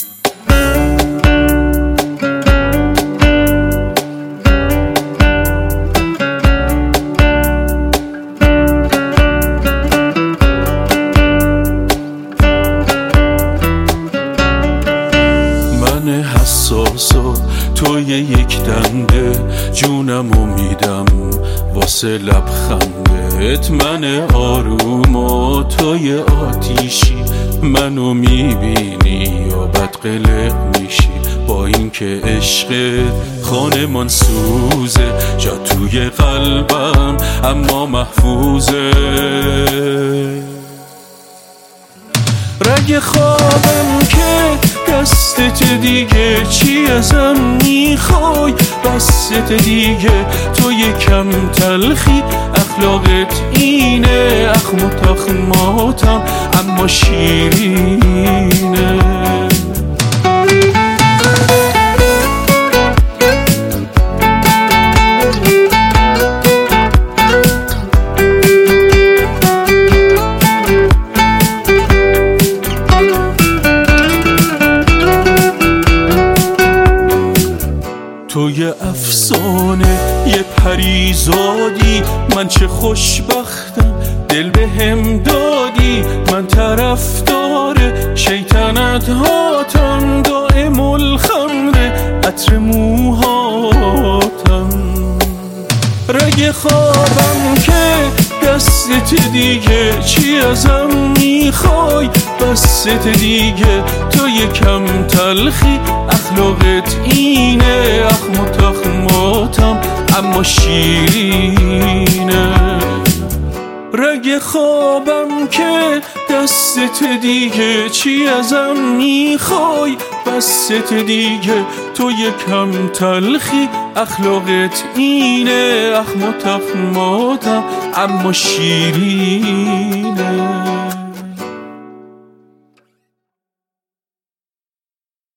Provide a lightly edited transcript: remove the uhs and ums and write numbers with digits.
حساسا توی یک دنده جونمو میدم واسه لبخندت. من آروم و توی آتیشی منو میبینی یا بد قلق میشی. با اینکه عشقت خانمان سوزه جا توی قلبم اما محفوظه. رگ خوابم که دستت دیگه چی ازم میخوای؟ بست دیگه تو یکم تلخی اخلاقت اینه. اخم و تخماتم اما شیرینه. توی افسانه یه پریزادی، من چه خوشبختم دل به هم دادی. من طرفدار شیطنت هاتم، دائم الخمر عطر موهاتم. رگ خوابم که دستت دیگه چی ازم میخوای؟ بست دیگه تو یکم تلخی اخلاقت اینه. اخم و تخماتم اما شیرینه. رگ خوابم که دستت دیگه چی ازم میخوای؟ بست دیگه تو یکم تلخی اخلاقت اینه. اخم و تخماتم اما شیرینه.